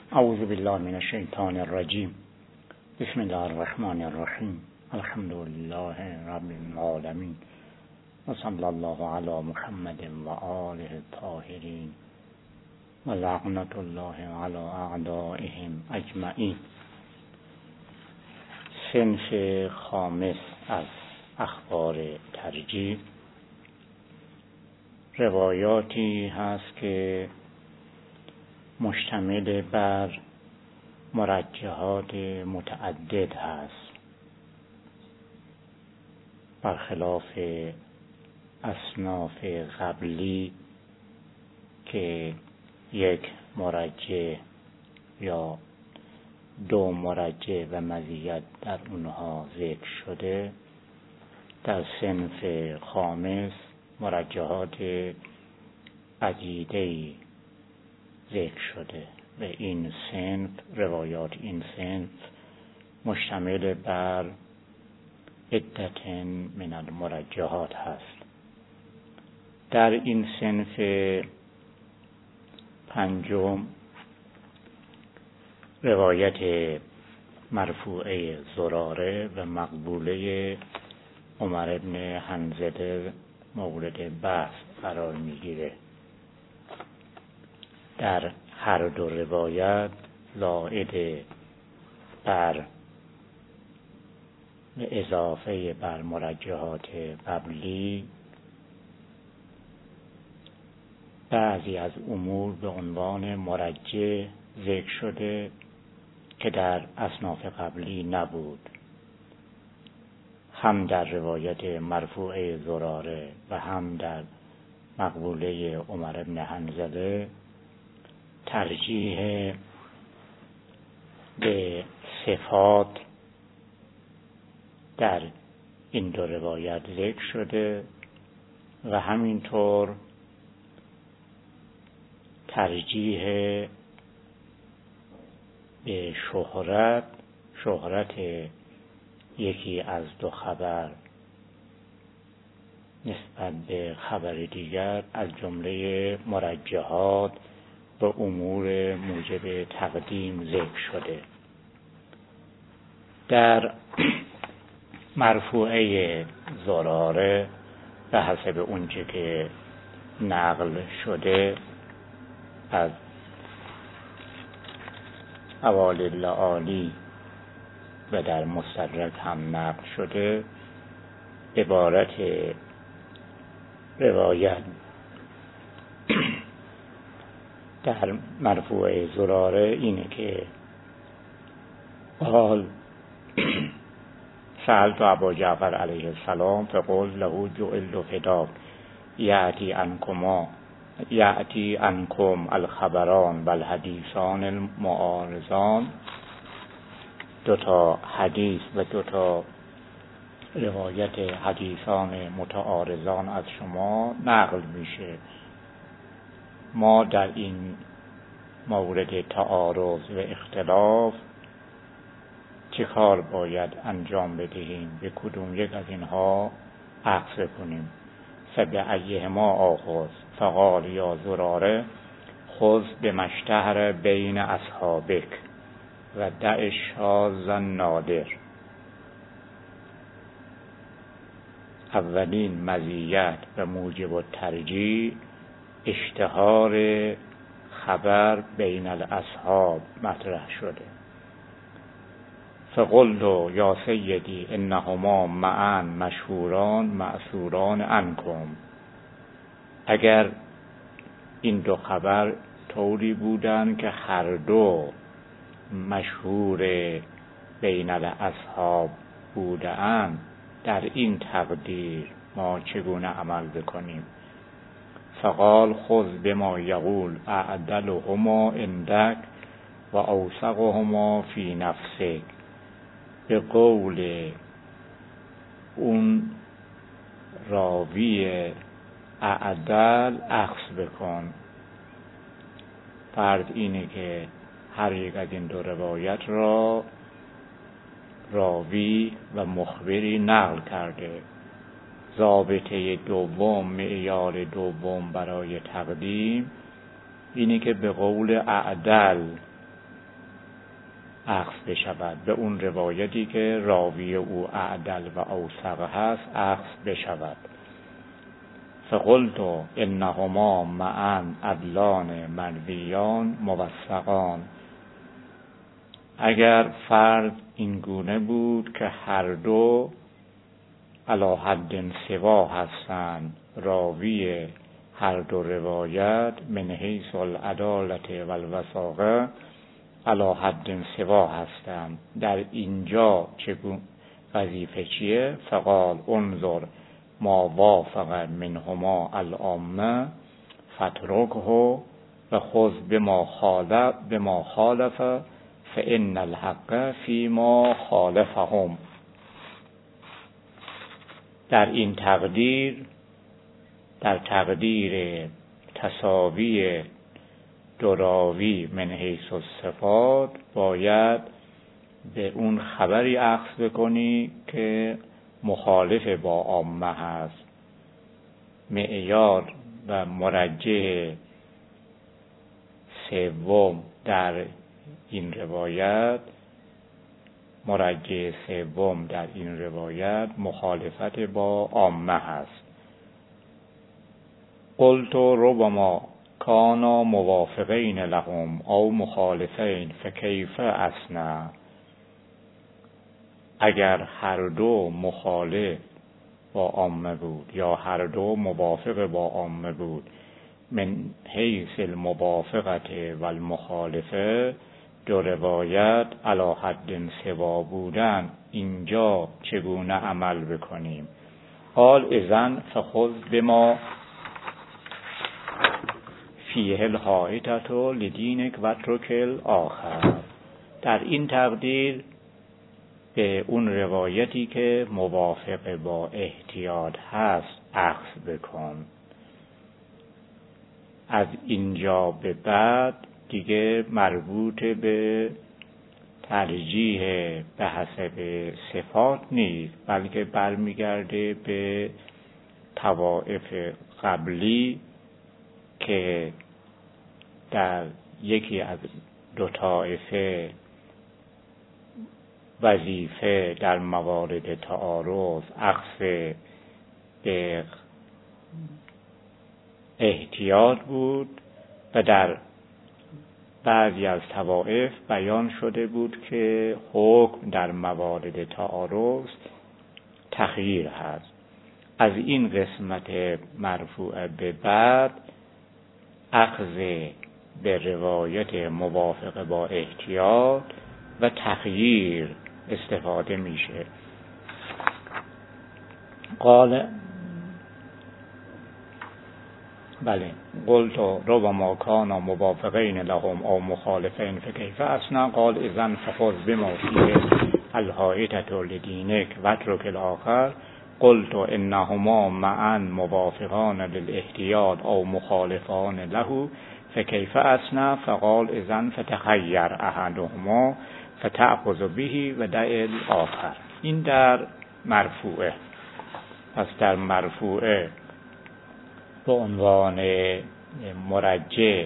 اعوذ بالله من الشیطان الرجیم. بسم الله الرحمن الرحیم. الحمد لله رب العالمین و صلی الله علی محمد و آله الطاهرین و لعنت الله علی اعدائهم اجمعین. صنف خامس از اخبار ترجیح روایاتی هست که مشتمل بر مرجحات متعدد هست، برخلاف اصناف قبلی که یک مرجح یا دو مرجح و مزیت در اونها ذکر شده. در صنف خامس مرجحات عدیده‌ای ذکر شده و این صنف روایات این صنف مشتمل بر عدت من المرجحات هست. در این صنف پنجم روایت مرفوعه زراره و مقبوله عمر بن حنظله مورد بحث قرار میگیره. در هر دو روایت زائد بر اضافه بر مرجحات قبلی بعضی از امور به عنوان مرجح ذکر شده که در اصناف قبلی نبود. هم در روایت مرفوعه زراره و هم در مقبوله عمر بن حنظله ترجیح به صفات در این دو روایت ذکر شده و همینطور ترجیح به شهرت یکی از دو خبر نسبت به خبر دیگر از جمله مرجحات به امور موجب تقدیم ذکر شده. در مرفوعه زراره به حسب اونچه که نقل شده از اوال لعالی و در مستدرک هم نقل شده، عبارت روایت در مرفوعه زراره اینه که قال سألت ابا جعفر علیه السلام فقال له جعلت فداک یأتی عنکم الخبران و الحدیثان المعارضان. دوتا حدیث و دوتا روایت حدیثان متعارضان از شما نقل میشه. ما در این مورد تعارض و اختلاف چه کار باید انجام بدهیم؟ به کدوم یک از اینها عکس کنیم؟ فبأیهما آخذ؟ فقال یا زراره خذ بما اشتهر بین اصحابک و دع الشاذ النادر. اولین مزیت و موجب الترجیح اشتهار خبر بین الاصحاب مطرح شده. فقلت یا سیدی انهما معا مشهوران مأثوران عنکم. اگر این دو خبر طوری بودن که هر دو مشهور بین الاصحاب بودند، در این تقدیر ما چگونه عمل بکنیم؟ فقال خذ بما یقول اعدلهما عندک و اوثقهما فی نفسک. به قول اون راوی اعدل اخذ بکن. فرض اینه که هر یک از این دو روایت را راوی و مخبری نقل کرده. ضابطه دوم، معیار دوم برای تقدیم اینه که به قول اعدل اخذ بشود، به اون روایتی که راوی او اعدل و اوثق هست اخذ بشود. فقلت انهما معا عدلان مرویان موثقان. اگر فرض این گونه بود که هر دو علی حد سوا هستند، راوی هر دو روایت من حیث العدالت و الوثاقه علی حد سوا هستند، در اینجا چگونه وظیفه چیه؟ فقال انظر ما وافق منهما العامه فترکه و خذ بما خالف فان الحق فیما خالفهم. در این تقدیر، در تقدیر تساوی دو راوی من حیث الصفات، باید به اون خبری اخذ بکنی که مخالف با عامه هست. معیار و مرجح سوم در این روایت، مرجح سوم در این روایت مخالفت با عامه هست. قلت ربما کانا موافقین لهم او مخالفین فکیف اصنع. اگر هر دو مخالف با عامه بود یا هر دو موافق با عامه بود، من حیث الموافقت و المخالفه دو روایت علی حد سوا بودن، اینجا چگونه عمل بکنیم؟ قال اذن فخذ بما فیه الحائطة لدینک و اترک الاخر. در این تقدیر به اون روایتی که موافق با احتیاط هست اخذ بکن. از اینجا به بعد دیگه مربوط به ترجیح به حسب صفات نیست، بلکه برمیگرده به طوائف قبلی که در یکی از دو طائفه وظیفه در موارد تعارض اخذ به احتیاط بود و در بعضی از طوائف بیان شده بود که حکم در موارد تعارض تخییر هست. از این قسمت مرفوع به بعد اخذ به روایت موافق با احتیاط و تخییر استفاده میشه. قال بله قلت ربما کانا موافقین لهم او مخالفین فکیف اصنع. قال اذن فخذ بما فیه الحائطة لدینک و اترک الاخر. قلت انهما معا موافقان للاحتیاط او مخالفان له فکیف اصنع. فقال اذن فتخیر احدهما فتأخذ به و دع الاخر. این در مرفوعه. پس در مرفوعه به عنوان مرجح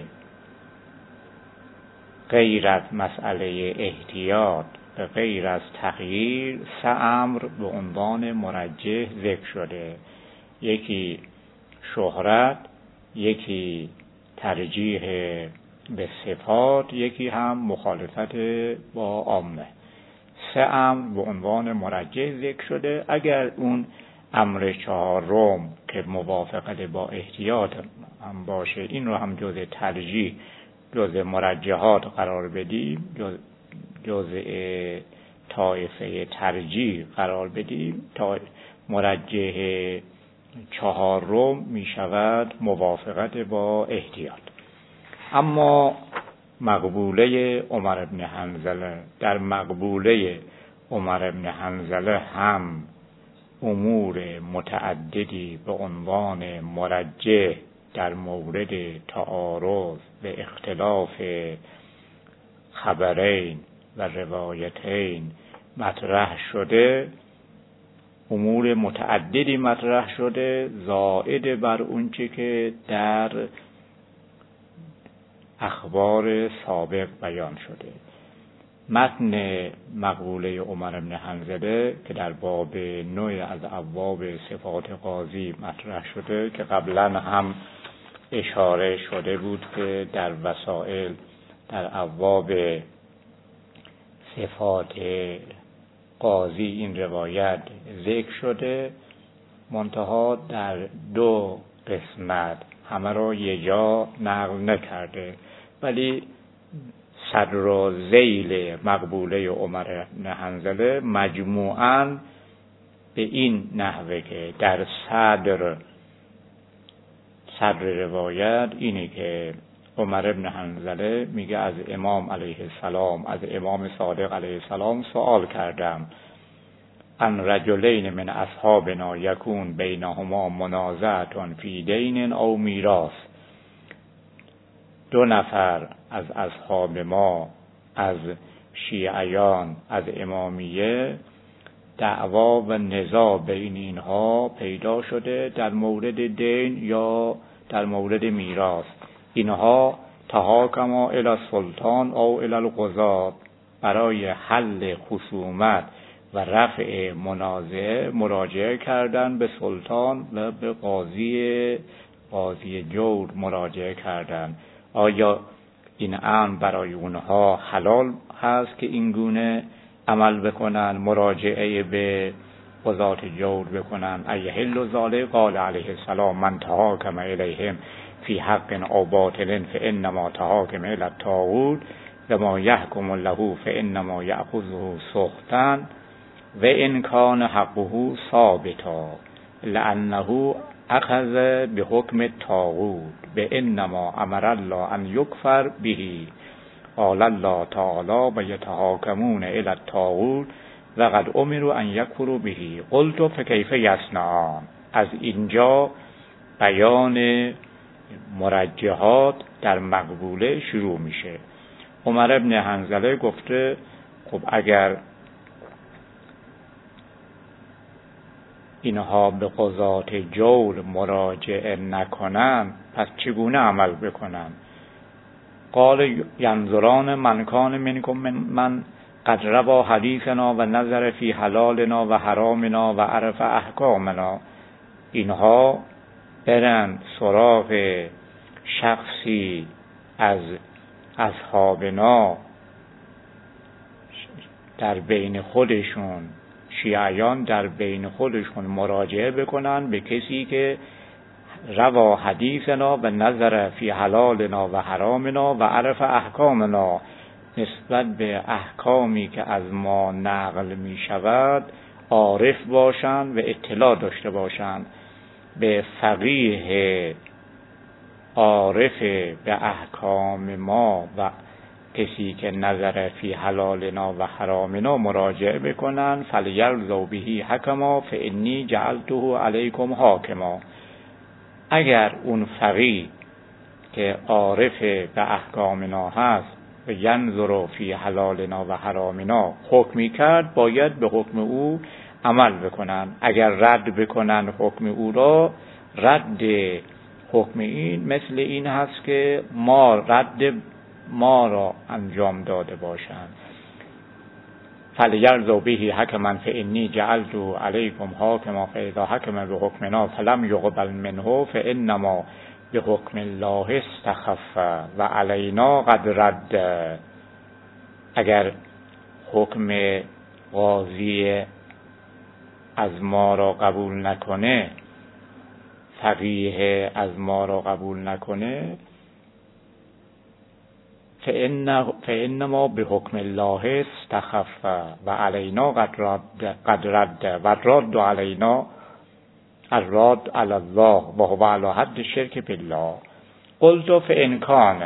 غیر از مسئله احتیاط و غیر از تغییر سه امر به عنوان مرجح ذکر شده. یکی شهرت، یکی ترجیح به صفات، یکی هم مخالفت با عامه. سه امر به عنوان مرجح ذکر شده. اگر اون امر چهارم که موافقت با احتیاط هم باشه، این رو هم جزء ترجیح، جزء مرجحات قرار بدیم، جزء طایفه ترجیح قرار بدیم، تا مرجح چهارم می شود موافقت با احتیاط. اما مقبوله عمر بن حنظله، در مقبوله عمر بن حنظله هم امور متعددی به عنوان مرجح در مورد تعارض به اختلاف خبرین و روایتین مطرح شده. امور متعددی مطرح شده زائد بر اونچه که در اخبار سابق بیان شده. متن مقوله عمر بن حنظله که در باب 9 از ابواب صفات قاضی مطرح شده که قبلا هم اشاره شده بود که در وسائل در ابواب صفات قاضی این روایت ذکر شده، منتها در 2 قسمت، همه را یه جا نقل نکرده، ولی صدر و ذیل مقبوله عمر بن حنظله مجموعاً به این نحوه که در صدر روایت اینه که عمر بن حنظله میگه از امام علیه السلام، از امام صادق علیه السلام سوال کردم ان رجلین من اصحابنا یکون بینهما منازعه فی دین او میراث، 2 نفر از اصحاب ما از شیعیان از امامیه دعوا و نزاع بین اینها پیدا شده در مورد دین یا در مورد میراث. اینها تحاکما الی السلطان او الی القضاة، برای حل خصومت و رفع منازعه مراجعه کردن به سلطان و به قاضی جور مراجعه کردن. آیا این امر برای اونها حلال هست که این گونه عمل بکنن، مراجعه به قضات جور بکنن؟ ایحل ذلک؟ قال علیه السلام من تحاکم الیهم فی حق او باطل فانما تحاکم الی الطاغوت و ما یحکم له فانما یأخذه سخطا و ان کان حقه ثابتا لانه اخذ بحکم الطاغوت بانما امر الله ان یکفر به. قال الله تعالی و یتحاکمون الی الطاغوت و قد امروا ان یکفروا به. قلت فکیف یصنعون؟ از اینجا بیان مرجحات در مقبوله شروع میشه. عمر بن حنظله گفته خب اگر اینها به قضات جور مراجعه نکنن پس چگونه عمل بکنن؟ قال ینظران من کان منکم من قد روا حدیثنا و نظر فی حلالنا و حرامنا و عرف احکامنا. اینها برن سراغ شخصی از اصحابنا در بین خودشون، شیعیان در بین خودشون مراجعه بکنن به کسی که روا حدیثنا و نظر فی حلالنا و حرامنا و عرف احکامنا، نسبت به احکامی که از ما نقل می شود عارف باشند و اطلاع داشته باشند. به فقیه عارف به احکام ما و کسی که نظر فی حلالنا و حرامنا مراجعه بکنن. فلیرضوا به حکما فانی جعلته علیکم حاکما. اگر اون فقیه که عارف به احکامنا هست و ینظر فی حلالنا و حرامنا حکمی کرد، باید به حکم او عمل بکنن. اگر رد بکنن حکم او را، رد حکم این مثل این هست که رد ما را انجام داده باشند. فلیرضوا به حکما فانی جعلت علیکم حاکما فاذا حکم بحکمنا فلم یقبل منه فانما بحکم الله استخف و علینا قد رد. اگر حکم قاضی از ما را قبول نکنه، فقیه از ما را قبول نکنه، فانما بحکم الله استخف و علینا قد رد و الرد علینا الرد علی الله و هو علی حد شرک بالله. قلت فان کان،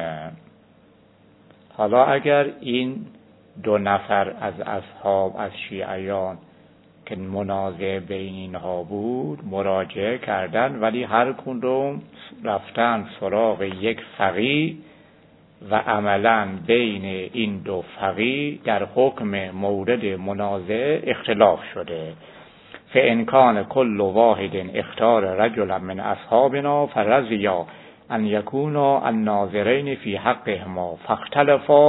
حالا اگر این 2 نفر از اصحاب از شیعیان که منازعه بین اینها بود مراجعه کردن، ولی هر کدوم رفتن سراغ یک فقیه و عملاً بین این 2 فقیه در حکم مورد منازعه اختلاف شده. فإن كان كل واحد اختار رجلا من اصحابنا فرضيا ان يكونا الناظرين في حقهما فاختلفا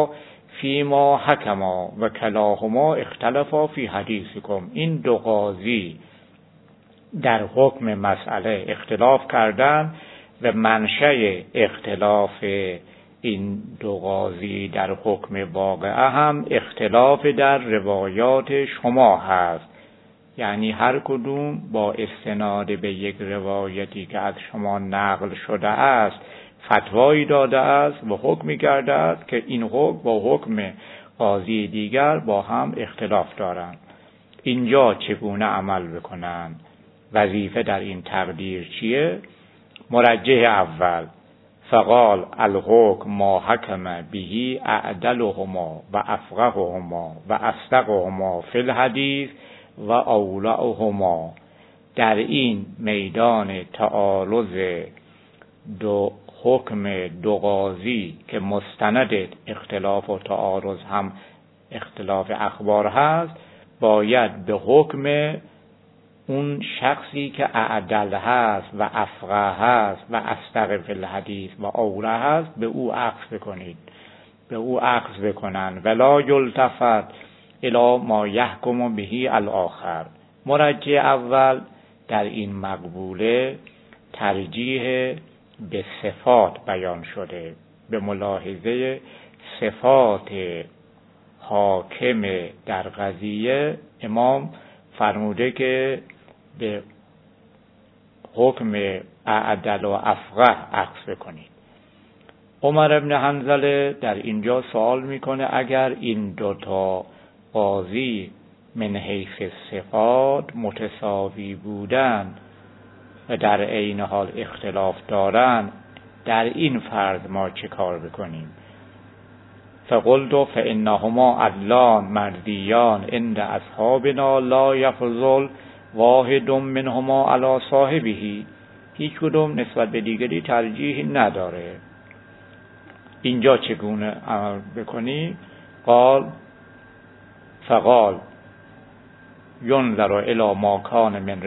فیما حکما و کلاهما اختلفا فی حدیثکم. این دو قاضی در حکم مسئله اختلاف کردند و منشأ اختلاف این دو قاضی در حکم واقعه هم اختلاف در روایات شما هست. یعنی هر کدوم با استناد به یک روایتی که از شما نقل شده است فتوایی داده است و حکمی کرده است که این حکم با حکم قاضی دیگر با هم اختلاف دارند. اینجا چگونه عمل بکنند؟ وظیفه در این تقدیر چیه؟ مرجح اول: فقال الحکم ما حکم به اعدلهما و افقههما و اصدقهما فی الحدیث و اولعهما. در این میدان تعارض دو حکم دو قاضی که مستند اختلاف و تعارض هم اختلاف اخبار هست، باید به حکم اون شخصی که اعدل هست و افقه هست و اصدق فی الحدیث و اولع هست به او اخذ بکنید، به او اخذ بکنن. ولا یلتفت الی ما یحکم به الاخر. مرجح اول در این مقبوله ترجیح به صفات بیان شده. به ملاحظه صفات حاکم در قضیه امام فرموده که به حکم اعدل و افقه اخذ کنید. عمر ابن حنظله در اینجا سوال میکنه اگر این دوتا قاضی من حیث صفات متساوی بودن و در عین حال اختلاف دارن، در این فرض ما چه کار بکنیم؟ فقلت فانهما عدلان مردیان عند اصحابنا لا یفضل واحد منهما علی صاحبه. هیچ کدوم نسبت به دیگری ترجیح نداره. اینجا چگونه عمل بکنی؟ فقال ینظر الی ما کان من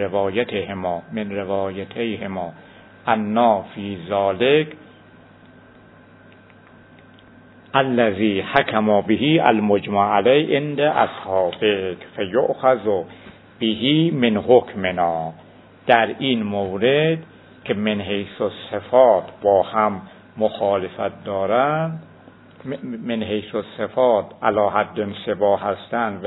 روایتهما انا فی ذلک الذی حکم به المجمع علیه عند اصحابک فیؤخذ به من حکمنا. در این مورد که من حیث الصفات با هم مخالفت دارند، من حیث الصفات علی حد سوا هستند و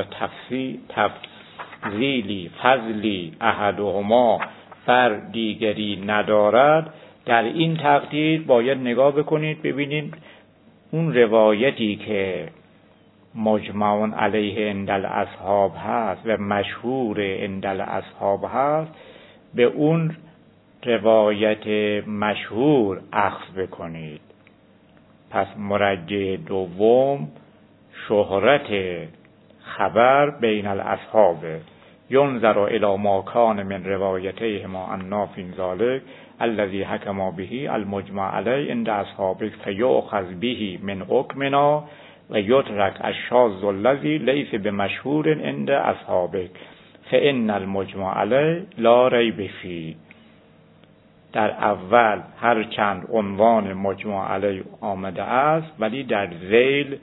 تفضیلی فضلی احدهما بر دیگری ندارد، در این تقدیر باید نگاه بکنید ببینید اون روایتی که مجمع علیه عند الاصحاب هست و مشهور عند الاصحاب هست به اون روایت مشهور اخذ بکنید. پس مرجح دوم شهرت خبر بین الاصحاب. ینظر الی ما کان من روایتهما انا فی ذلک الذی حکم به المجمع علیه عند اصحابک فیؤخذ به من حکمنا و یترک الشاذ الذی لیس بمشهور عند اصحابک فان المجمع علیه لا ریب فیه. در اول هر چند عنوان مجمع علیه آمده است ولی در ذیل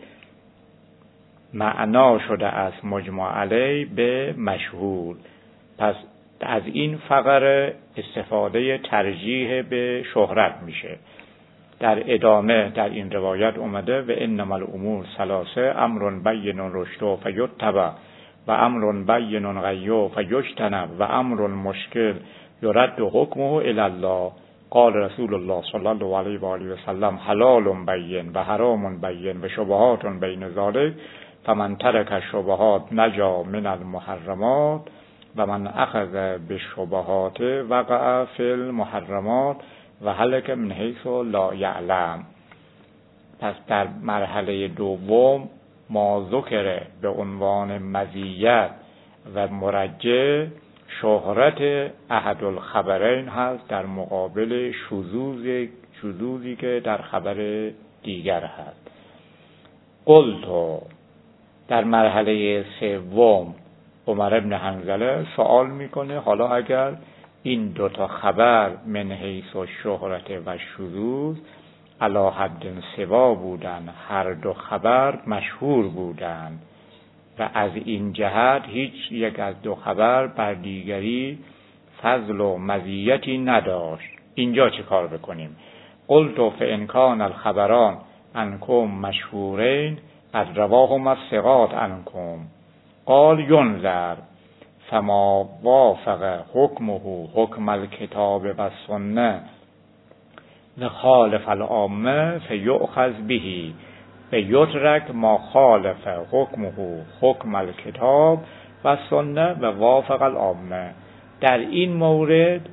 معنا شده است مجمع علیه به مشهور. پس از این فقره استفاده ترجیح به شهرت میشه. در ادامه در این روایت اومده و انما الامور ثلاثه امر بین رشد فیتبع و امر بین غی فیجتنب و امر مشکل یرد حکمه الی الله. قال رسول الله صلی الله علیه و آله و سلم حلال بین و حرام بین و شبهات بین ذلک فمن ترک الشبهات نجا من المحرمات و من اخذ بالشبهات وقع فی المحرمات و هلک من حیث لا یعلم. پس در مرحله دوم ما ذکر به عنوان مزیت و مرجح شهرت احد الخبرین هست در مقابل شذوذی که در خبر دیگر هست. قلت در مرحله سوم عمر ابن حنظله سوال میکنه حالا اگر این دوتا خبر من حیث و شهرت و شذوذ علی حد سوا بودند، هر دو خبر مشهور بودند و از این جهت هیچ یک از دو خبر بر دیگری فضل و مزیتی نداشت. اینجا چه کار بکنیم؟ قلت فإن کان الخبران عنکم مشهورین قد رواهما الثقات عنکم قال ینظر فما وافق حکمه حکم الکتاب و السنه و خالف العامه فیؤخذ به و یترک ما خالف حکمه حکم الکتاب و السنه و وافق العامه. در این مورد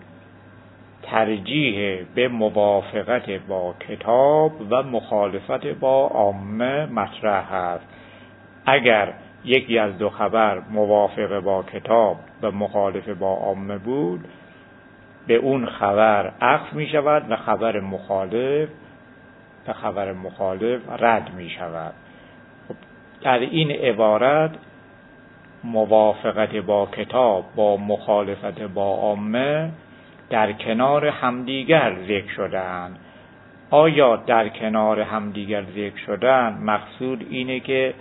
ترجیح به موافقت با کتاب و مخالفت با عامه مطرح است. اگر یکی از دو خبر موافق با کتاب و مخالف با عامه بود، به اون خبر اخذ می شود و خبر مخالف رد می شود. در این عبارت موافقت با کتاب با مخالفت با عامه در کنار همدیگر ذکر شدند. آیا در کنار همدیگر ذکر شدن مقصود اینه که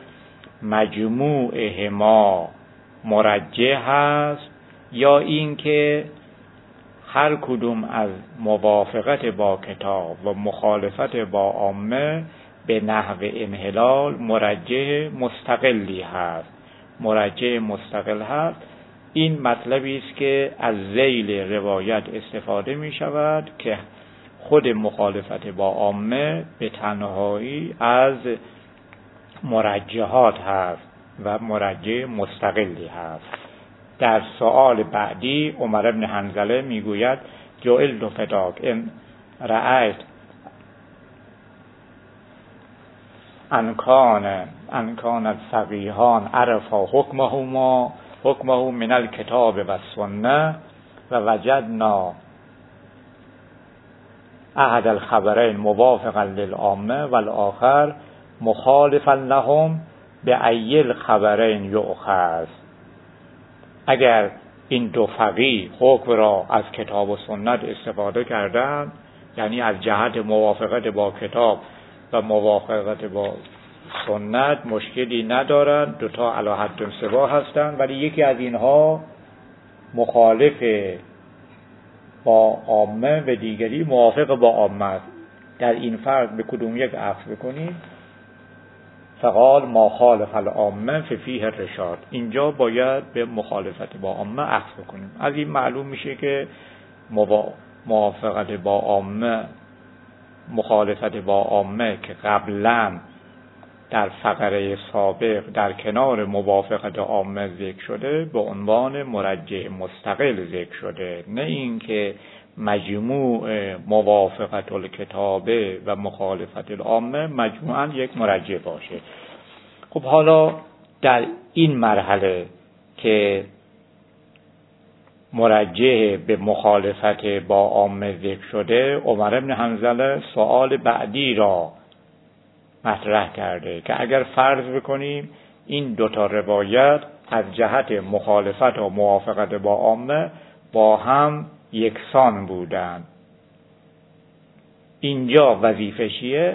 مجموعهما مرجح است یا اینکه هر کدوم از موافقت با کتاب و مخالفت با عامه به نحو انحلال مرجح مستقلی هست؟ مرجح مستقل هست. این مطلبی است که از ذیل روایت استفاده می شود که خود مخالفت با عامه به تنهایی از مرجحات هست و مرجح مستقلی هست. در سؤال بعدی عمر بن حنظله میگوید جعلت فداک ان رأیت ان کان الفقیهان عرفا حکمه من الکتاب و السنه و وجدنا احد الخبرین موافقا للعامه و الاخر مخالفا لهم به ای الخبرین یؤخذ. اگر این دو فقیه حکم را از کتاب و سنت استفاده کردند، یعنی از جهت موافقت با کتاب و موافقت با سنت مشکلی ندارند، دوتا علی حد سوا هستند، ولی یکی از اینها مخالف با عامه و دیگری موافق با عامه است، در این فرق به کدوم یک اخذ بکنیم؟ فقال ما خالف العامه ففیه الرشاد. اینجا باید به مخالفت با عامه اخذ بکنیم. از این معلوم میشه که موافقت با عامه، مخالفت با عامه که قبلا در فقره سابق در کنار موافقت عامه ذکر شده به عنوان مرجح مستقل ذکر شده، نه اینکه مجموع موافقت الکتابه و مخالفت العامه مجموعاً یک مرجح باشه. خب حالا در این مرحله که مرجح به مخالفت با عامه ذکر شده، عمر بن حنظله سؤال بعدی را مطرح کرده که اگر فرض بکنیم این دوتا روایت از جهت مخالفت و موافقت با عامه با هم یکسان بودند، اینجا وظیفه چیه؟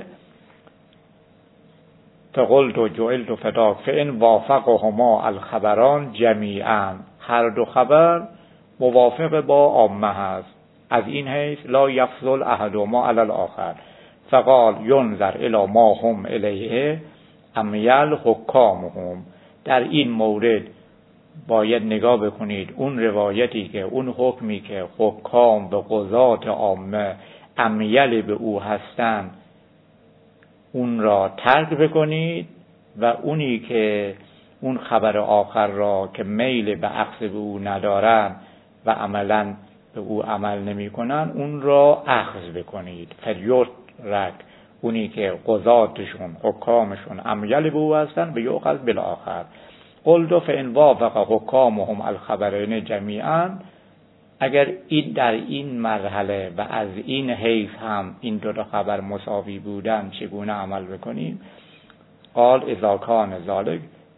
فقلت و جعلت فداک فإن وافقهما الخبران جمیعا، هر دو خبر موافق با عامه هست، از این حیث لا یفضل احدهما علی الاخر. فقال ینظر الی ما هم الیه امیل حکامهم. در این مورد باید نگاه بکنید اون روایتی که اون حکمی که حکام و قضات عامه امیل به او هستند اون را ترک بکنید و اونی که اون خبر آخر را که میل به اخذ به او ندارن و عملا به او عمل نمی کنن اون را اخذ بکنید. فیترک اونی که قضاتشون حکامشون امیل به او هستن به یؤخذ بالآخر. قلت فإن وافق حکامهم الخبرین جمیعا، اگر این در این مرحله و از این حیث هم این دو خبر مساوی بودن چگونه عمل بکنیم؟ قال اذا کان ذلک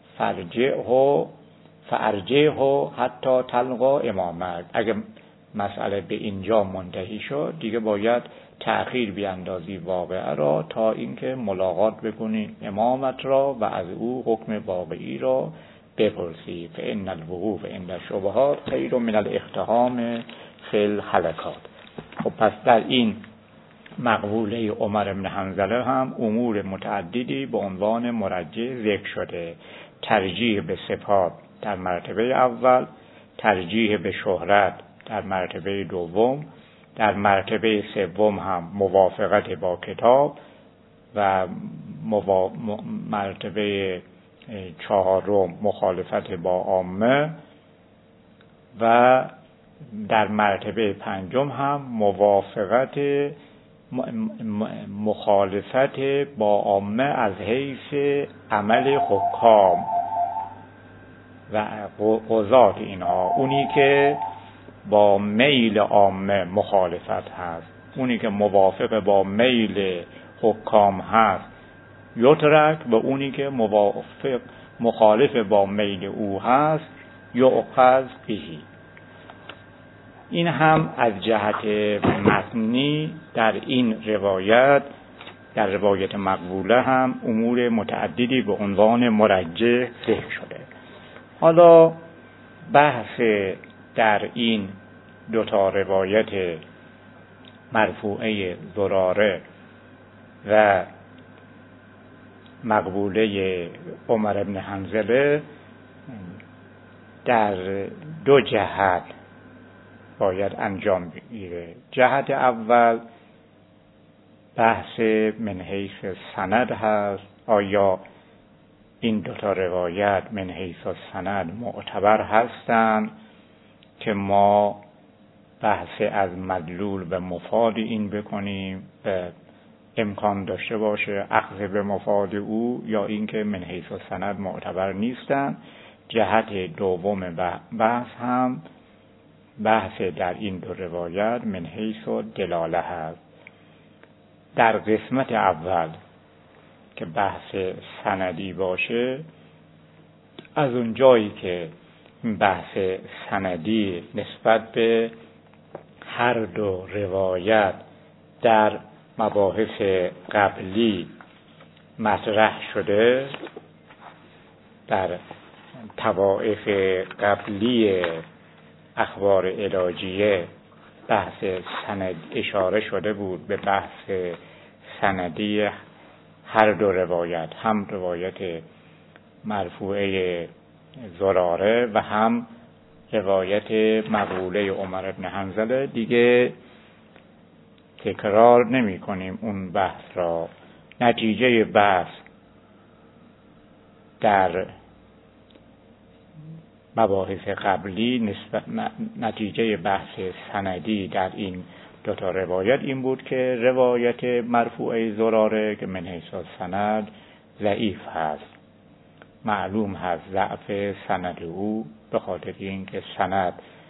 فارجعه حتی تلقا امامک. اگر مسئله به اینجا منتهی شد دیگه باید تأخیر بیاندازی واقعه را تا اینکه ملاقات بکنی امامت را و از او حکم واقعی را بپرسی. فإن الوقوف عند الشبهات خیر من الاقتحام فی الهلکات. خب پس در این مقبوله عمر بن حنظله هم امور متعددی به عنوان مرجح ذکر شده. ترجیح به صفات در مرتبه اول، ترجیح به شهرت در مرتبه دوم، در مرتبه سوم هم موافقت با کتاب و مرتبه چهارم مخالفت با عامه و در مرتبه پنجم هم مخالفت با عامه از حیث عمل حکام و قضات اینها. اونی که با میل عامه مخالفت هست، اونی که موافق با میل حکام هست یترک، و اونی که مخالف با میل او هست یؤخذ بهی. این هم از جهت متنی در این روایت، در روایت مقبوله هم امور متعددی به عنوان مرجح ذکر شده. حالا بحث در این دوتا روایت مرفوعه زراره و مقبوله عمر بن حنظله در دو جهت باید انجام بگیره. جهت اول بحث من حیث سند هست. آیا این دوتا روایت من حیث سند معتبر هستند که ما بحث از مدلول به مفاد این بکنیم و امکان داشته باشه اخذ به مفاد او، یا اینکه من حیث سند معتبر نیستند. جهت دوم بحث هم بحث در این دو روایت من حیث دلاله هست. در قسمت اول که بحث سندی باشه، از اون جایی که بحث سندی نسبت به هر دو روایت در مباحث قبلی مطرح شده، در طوائف قبلی اخبار علاجیه بحث سند اشاره شده بود به بحث سندی هر دو روایت، هم روایت مرفوعه زراره و هم روایت مقبوله عمر بن حنظله. دیگه تکرار نمی کنیم اون بحث را. نتیجه بحث در مباحث قبلی نتیجه بحث سندی در این دوتا روایت این بود که روایت مرفوعه زراره که من حیث سند ضعیف هست. معلوم هست ضعف سند او به خاطر اینکه سند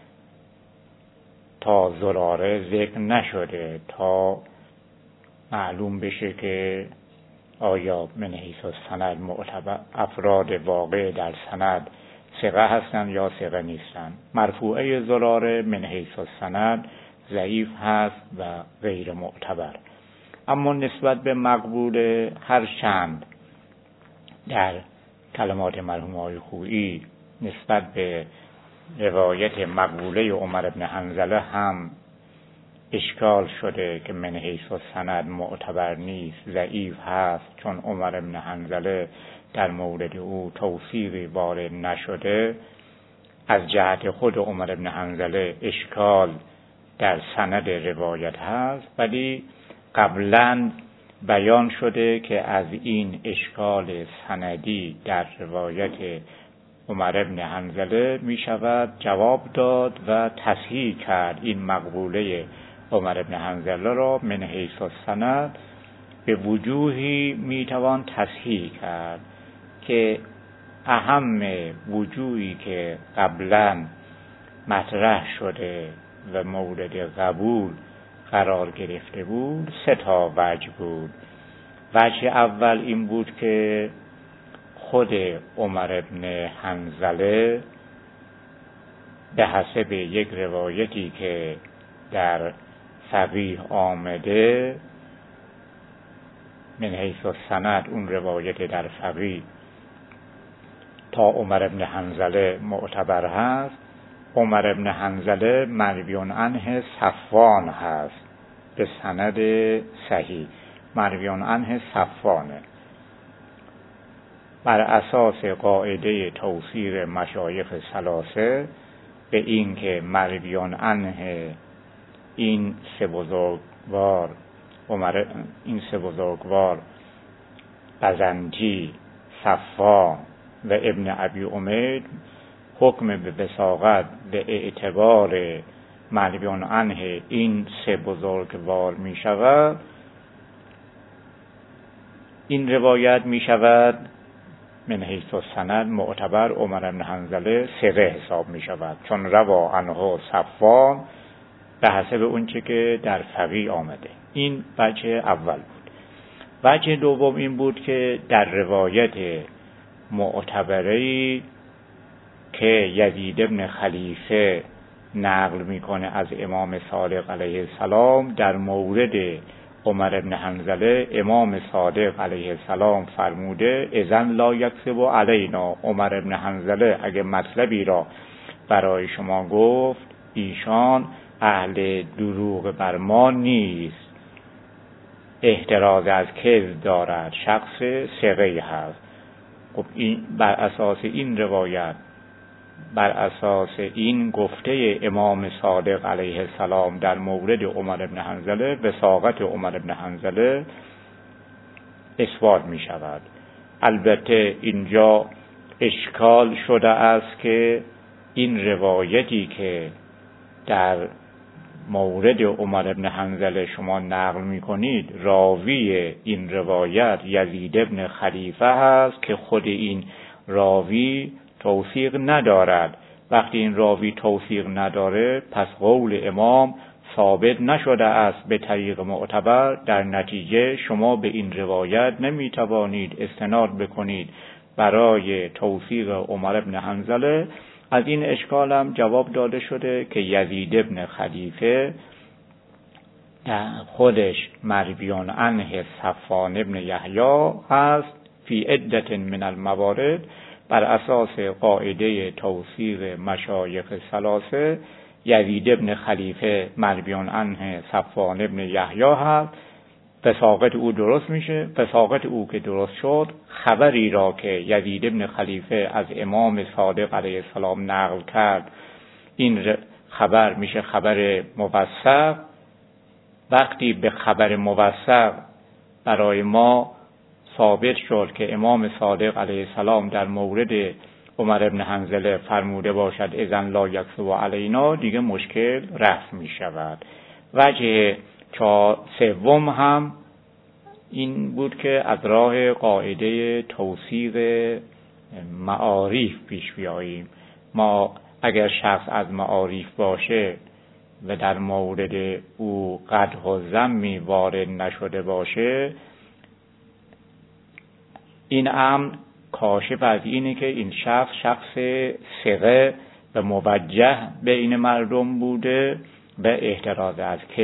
تا زراره ذکر نشده تا معلوم بشه که آیا من حیث سند معتبر افراد واقع در سند ثقه هستند یا ثقه نیستند. مرفوعه زراره من حیث سند ضعیف هست و غیر معتبر. اما نسبت به مقبول هرچند در کلمات مرحوم آقای خویی نسبت به روایت مقبوله عمر بن حنظله هم اشکال شده که من حیث سند معتبر نیست، ضعیف هست، چون عمر بن حنظله در مورد او توثیقی وارد نشده. از جهت خود عمر بن حنظله اشکال در سند روایت هست، ولی قبلا بیان شده که از این اشکال سندی در روایت عمر بن حنظله می شود جواب داد و تصحیح کرد این مقبوله عمر بن حنظله را من حیث سند به وجوهی می توان تصحیح کرد که اهم وجوهی که قبلا مطرح شده و مورد قبول قرار گرفته بود 3 وجه بود. وجه اول این بود که خود عمر بن حنظله به حسب یک روایتی که در فقیه آمده، من حیث السند اون روایت در فقیه تا عمر ابن حنظله معتبر هست. عمر ابن حنظله مروی عنه صفوان هست به سند صحیح، مروی عنه صفوانه. بر اساس قاعده توصیر مشایخ ثلاثه به این که مروی عنه این سه بزرگوار بزنجی، صفوان و ابن ابی امید حکم به وثاقت به اعتبار مروی عنه این سه بزرگوار می شود، این روایت می شود من حیث السند معتبر عمر بن حنظله ثقه حساب می شود، چون روا عنه صفوان به حسب اون چه که در فقیه آمده. این وجه اول بود. وجه دوم این بود که در روایت معتبری که یزید ابن خلیفه نقل میکنه از امام صادق علیه السلام در مورد عمر ابن حنظله، امام صادق علیه السلام فرموده اذن لا یکذب علینا، عمر ابن حنظله اگه مطلبی را برای شما گفت ایشان اهل دروغ بر ما نیست، احتراز از کذب دارد، شخص ثقه هست. خب این بر اساس این روایت، بر اساس این گفته امام صادق علیه السلام در مورد عمر ابن حنظله، وثاقت عمر ابن حنظله اثبات می شود. البته اینجا اشکال شده است که این روایتی که در مورد عمر ابن حنظله شما نقل می کنید، راوی این روایت یزید ابن خلیفه هست که خود این راوی توثیق ندارد. وقتی این راوی توثیق نداره پس قول امام ثابت نشده است به طریق معتبر، در نتیجه شما به این روایت نمی توانید استناد بکنید برای توثیق عمر ابن حنظله. از این اشکال هم جواب داده شده که یزید ابن خلیفه خودش مروی عنه صفوان ابن یحیی هست فی عدت من الموارد. بر اساس قاعده توثیق مشایخ ثلاثه یزید ابن خلیفه مروی عنه صفوان ابن یحیی هست، وثاقت او درست میشه. وثاقت او که درست شد، خبری را که یزید ابن خلیفه از امام صادق علیه السلام نقل کرد، این خبر میشه خبر موثق. وقتی به خبر موثق برای ما ثابت شد که امام صادق علیه السلام در مورد عمر ابن حنظله فرموده باشد اذن لا یکذب علینا، دیگه مشکل رفع می شود. وجه سوم هم این بود که از راه قاعده توثیق معاریف پیش بیاییم. ما اگر شخص از معاریف باشه و در مورد او قدح و ذمی وارد نشده باشه، این امر کاشف از اینه که این شخص ثقه و موجه بین مردم بوده و احتراز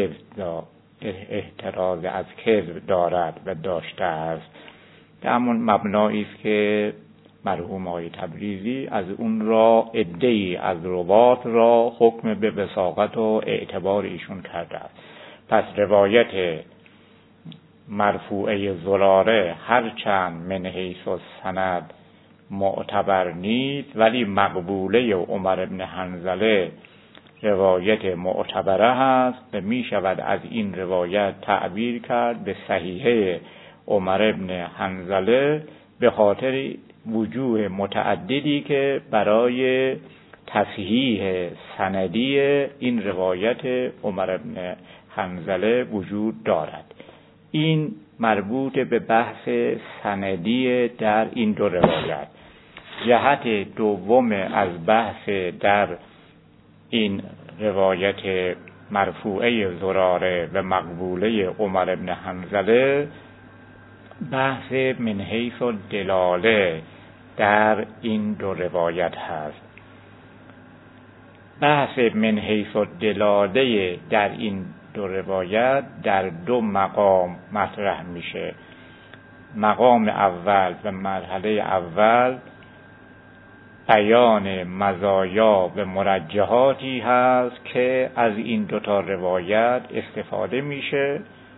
از کذب دارد و داشته است. همون مبنایی است که مرحوم آقای تبریزی از اون را عده‌ای از روات را حکم به وثاقت و اعتبار ایشون کرده است. پس روایت مرفوعه زراره هرچند من حیث السند معتبر نیست، ولی مقبوله عمر ابن حنظله روایت معتبره هست و می شود از این روایت تعبیر کرد به صحیحه عمر ابن حنظله به خاطر وجوه متعددی که برای تصحیح سندی این روایت عمر ابن حنظله وجود دارد. این مربوط به بحث سندی در این دو روایت. جهت دوم از بحث در این روایت مرفوعه زراره و مقبوله عمر ابن حنظله بحث من حیث الدلاله در این دو روایت هست. بحث من حیث الدلاله در این دو روایت در دو مقام مطرح میشه. مقام اول و مرحله اول بیان مزایا و مرجحاتی هست که از این دوتا روایت استفاده میشه.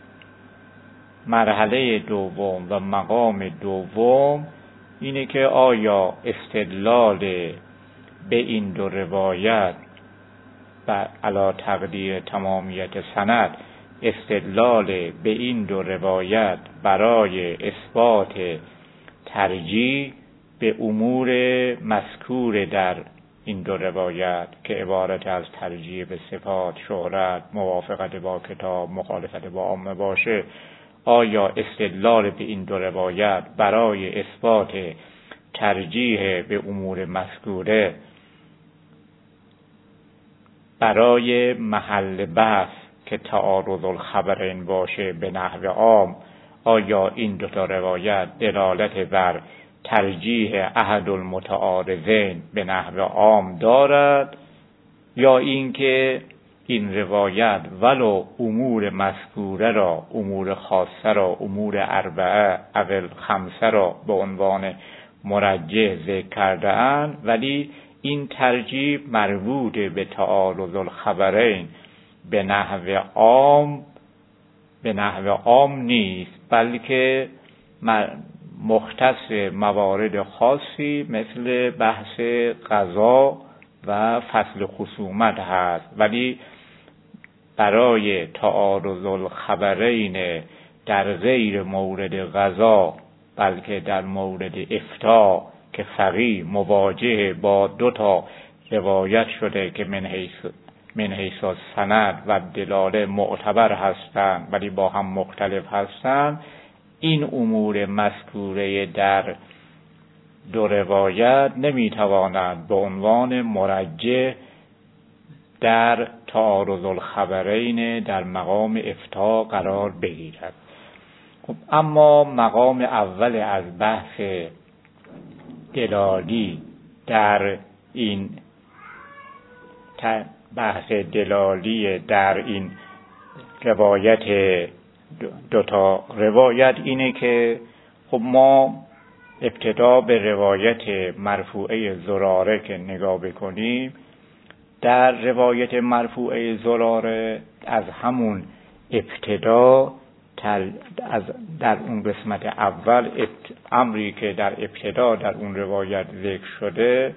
مرحله دوم و مقام دوم اینه که آیا استدلال به این دو روایت و علی تقدیر تمامیت سند استدلال به این دو روایت برای اثبات ترجیح به امور مذکور در این دو روایت که عبارت از ترجیح به صفات، شهرت، موافقت با کتاب، مخالفت با عامه باشه، آیا استدلال به این دو روایت برای اثبات ترجیح به امور مذکوره برای محل بحث که تعارض الخبرین باشه به نحو عام، آیا این دو تا روایت دلالت بر ترجیح احد المتعارضین به نحو عام دارد، یا اینکه این روایت ولو امور مذکوره را، امور خاصه را، امور اربعه اول خمسه را به عنوان مرجح ذکر کرده اند، ولی این ترجیح مربوط به تعارض الخبرین به نحو عام نیست، بلکه مختص موارد خاصی مثل بحث قضا و فصل خصومت هست. ولی برای تعارض الخبرین در غیر مورد قضا، بلکه در مورد افتاء که فقیه مواجه با دو تا روایت شده که من حیث سند و دلاله معتبر هستند ولی با هم مختلف هستند، این امور مذکوره در دو روایت نمیتواند به عنوان مرجح در تعارض الخبرین در مقام افتاء قرار بگیرد. خب اما مقام اول از بحث دلالی در این روایت دوتا روایت اینه که خب ما ابتدا به روایت مرفوعه زراره که نگاه بکنیم، در روایت مرفوعه زراره از همون ابتدا در اون قسمت اول امری که در ابتدا در اون روایت ذکر شده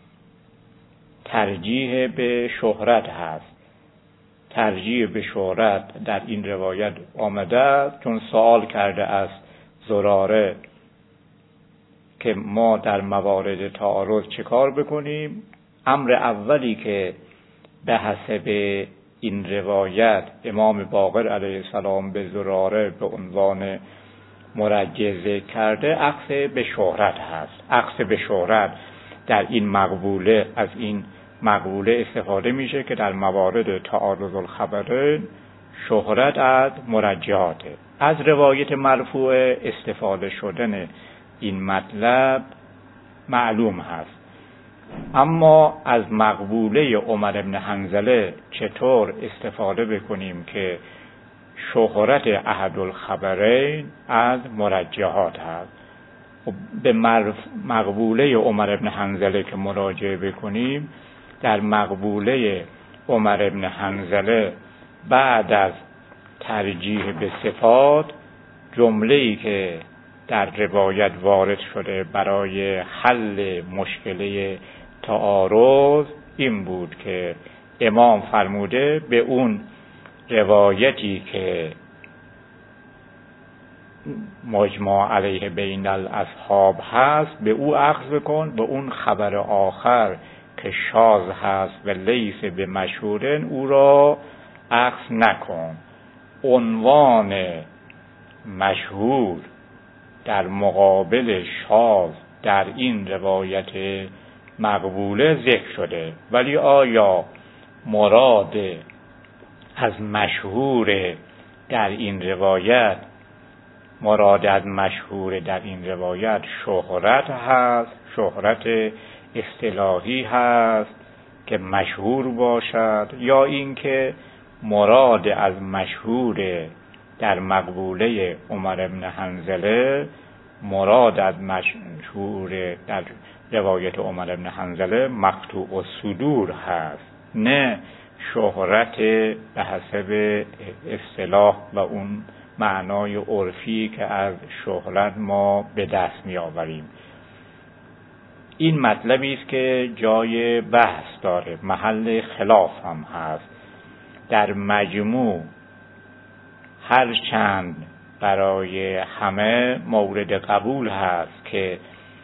ترجیح به شهرت هست. ترجیح به شهرت در این روایت آمده چون سوال کرده است زراره که ما در موارد تعارض چه کار بکنیم. امر اولی که به حسب این روایت امام باقر علیه السلام به زراره به عنوان مرجح ذکر کرده اخذ به شهرت هست. اخذ به شهرت در این مقبوله، از این مقبوله استفاده میشه که در موارد تعارض الخبرین شهرت از مرجحاته. از روایت مرفوع استفاده شدن این مطلب معلوم هست. اما از مقبوله عمر بن حنظله چطور استفاده بکنیم که شهرت احد الخبرین از مرجحات هست؟ به مقبوله عمر بن حنظله که مراجعه بکنیم، در مقبوله عمر بن حنظله بعد از ترجیح به صفات جمله‌ای که در روایت وارد شده برای حل مشکله تعارض این بود که امام فرموده به اون روایتی که مجمع علیه بین الاصحاب هست به او اخذ کن، به اون خبر آخر که شاذ هست و لیس به مشهورن او را اخذ نکن. عنوان مشهور در مقابل شاذ در این روایت مقبوله ذکر شده، ولی آیا مراد از مشهور در این روایت شهرت هست، شهرت اصطلاحی هست که مشهور باشد، یا اینکه مراد از مشهور در مقبوله عمر بن حنظله، مراد از مشهور در روایت عمر بن حنظله مقطوع الصدور هست، نه شهرت به حسب اصطلاح و اون معنای عرفی که از شهرت ما به دست می آوریم. این مطلبی است که جای بحث داره، محل خلاف هم هست. در مجموع هرچند برای همه مورد قبول هست که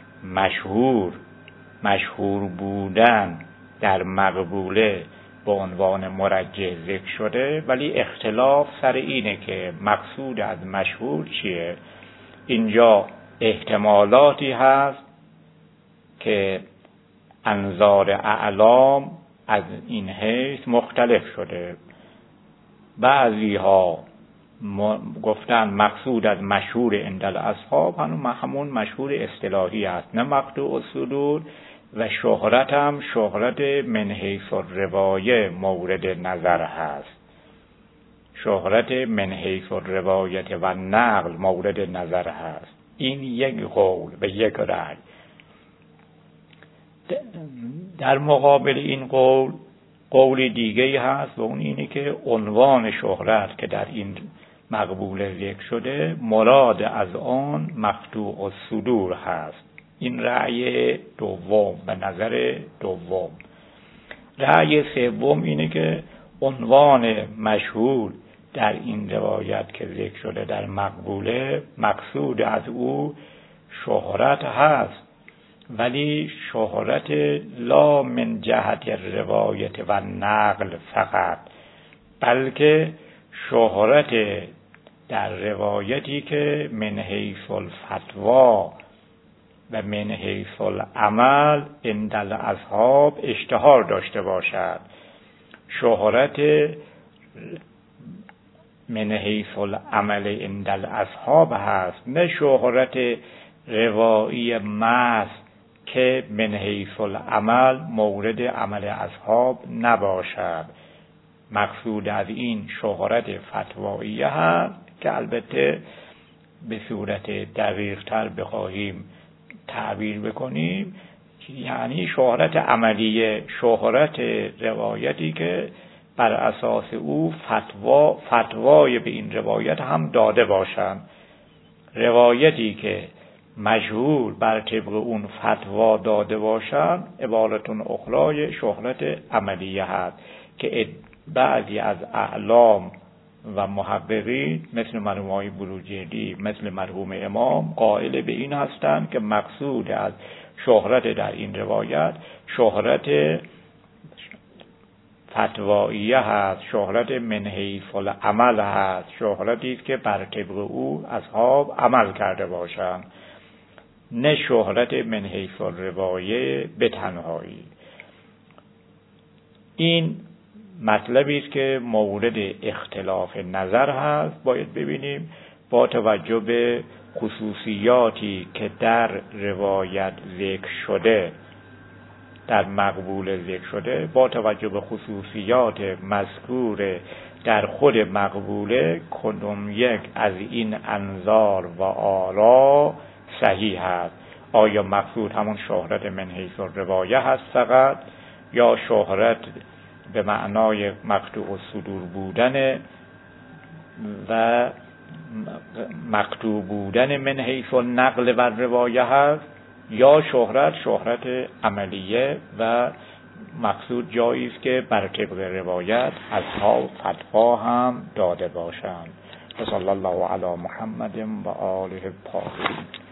مشهور بودن در مقبوله به عنوان مرجح ذکر شده، ولی اختلاف سر اینه که مقصود از مشهور چیه. اینجا احتمالاتی هست که انظار اعلام از این حیث مختلف شده. بعضی ها گفتن مقصود از مشهور عند الاصحاب همون مشهور اصطلاحی است، نه مقطوع الصدور، و شهرت هم شهرت من حیث الروایه مورد نظر هست. شهرت من حیث الروایت و نقل مورد نظر هست. این یک قول و یک رأی. در مقابل این قول دیگه هست و اون اینه که عنوان شهرت که در این مقبوله ذکر شده مراد از آن مقطوع الصدور هست. این رأی دوم و نظر دوم. رأی سوم اینه که عنوان مشهور در این روایت که ذکر شده در مقبوله مقصود از او شهرت هست، ولی شهرت لا من جهت روایت و نقل فقط، بلکه شهرت در روایتی که من حیث الفتوا و من حیث العمل عند الاصحاب اشتهار داشته باشد. شهرت من حیث العمل عند الاصحاب هست، نه شهرت روایی محض که من حیث العمل مورد عمل اصحاب نباشد. مقصود از این شهرت فتوایی هست که البته به صورت دقیق تر بخواهیم تعبیر بکنیم، یعنی شهرت عملیه، شهرت روایتی که بر اساس او فتوای به این روایت هم داده باشند. روایتی که مشهور بر طبق اون فتوا داده باشند عبارتون اخرای شهرت عملیه هست که بعضی از اعلام و محققین مثل مرحوم آقای بروجردی، مثل مرحوم امام قائل به این هستند که مقصود از شهرت در این روایت شهرت فتواییه هست، شهرت من حیث العمل هست، شهرتی است که بر طبق او اصحاب عمل کرده باشند، نه شهرت من حیث الروایه به تنهایی. این مطلبی است که مورد اختلاف نظر هست. باید ببینیم با توجه به خصوصیاتی که در روایت ذکر شده، در مقبول ذکر شده، با توجه به خصوصیات مذکور در خود مقبوله کدام یک از این انظار و آرا صحیح است. آیا مقصود همون شهرت من حیث الروایه هست فقط، یا شهرت به معنای مقطوع الصدور بودن و مقطوع بودن من حیث النقل و روایه هست، یا شهرت عملیه و مقصود جایی است که بر طبق روایت اصحاب فتوا هم داده باشند. صلی الله علی محمد و آله الطاهرین.